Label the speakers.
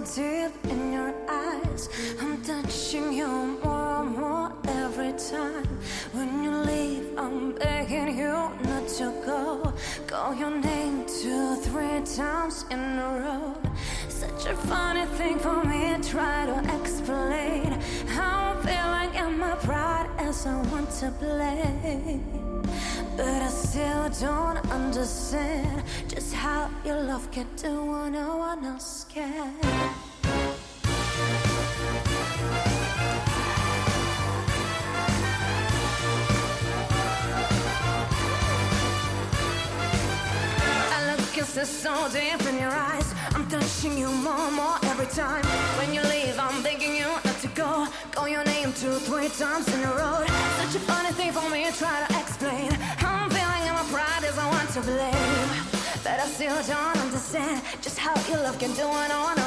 Speaker 1: deep in your eyes. I'm touching you more and more every time. When you leave, I'm begging you not to go. Call your name 2-3 times in a row. Such a funny thing for me to try to explain. How I'm feeling in my pride as I want to play. But I still don't understand just how your love can do what no one else can. It's so deep in your eyes. I'm touching you more and more every time. When you leave, I'm begging you not to go. Call your name 2-3 times in a row. Such a funny thing for me to try to explain. How I'm feeling and my pride is I want to blame. But I still don't understand just how your love can do what no one else